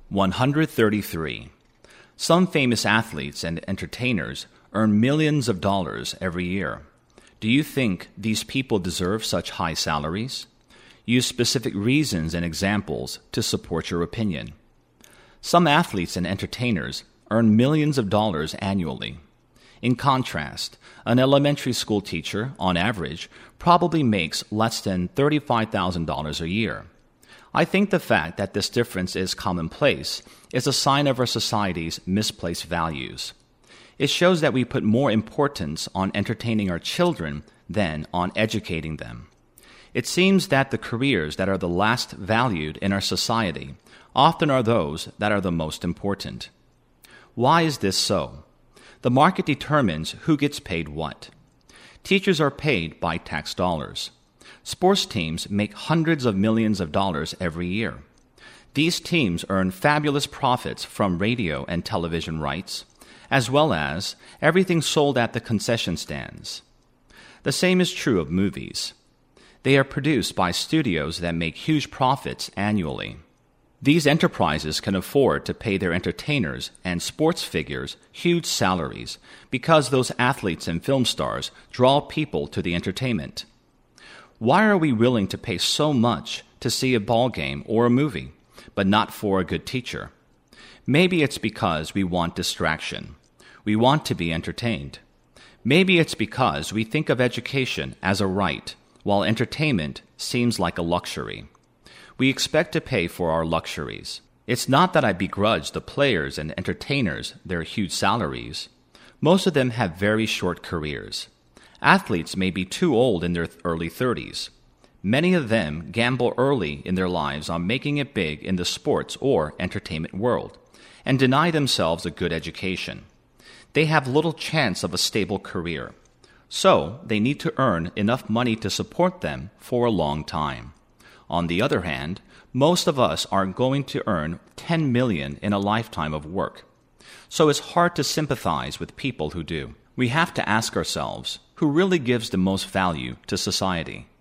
133. Some famous athletes and entertainers earn millions of dollars every year. Do you think these people deserve such high salaries? Use specific reasons and examples to support your opinion. Some athletes and entertainers earn millions of dollars annually. In contrast, an elementary school teacher, on average, probably makes less than $35,000 a year. I think the fact that this difference is commonplace is a sign of our society's misplaced values. It shows that we put more importance on entertaining our children than on educating them. It seems that the careers that are the last valued in our society often are those that are the most important. Why is this so? The market determines who gets paid what. Teachers are paid by tax dollars. Sports teams make hundreds of millions of dollars every year. These teams earn fabulous profits from radio and television rights, as well as everything sold at the concession stands. The same is true of movies. They are produced by studios that make huge profits annually. These enterprises can afford to pay their entertainers and sports figures huge salaries because those athletes and film stars draw people to the entertainment. Why are we willing to pay so much to see a ball game or a movie, but not for a good teacher? Maybe it's because we want distraction. We want to be entertained. Maybe it's because we think of education as a right, while entertainment seems like a luxury. We expect to pay for our luxuries. It's not that I begrudge the players and entertainers their huge salaries. Most of them have very short careers. Athletes may be too old in their early 30s. Many of them gamble early in their lives on making it big in the sports or entertainment world and deny themselves a good education. They have little chance of a stable career, so they need to earn enough money to support them for a long time. On the other hand, most of us are going to earn $10 million in a lifetime of work, so it's hard to sympathize with people who do. We have to ask ourselves, who really gives the most value to society?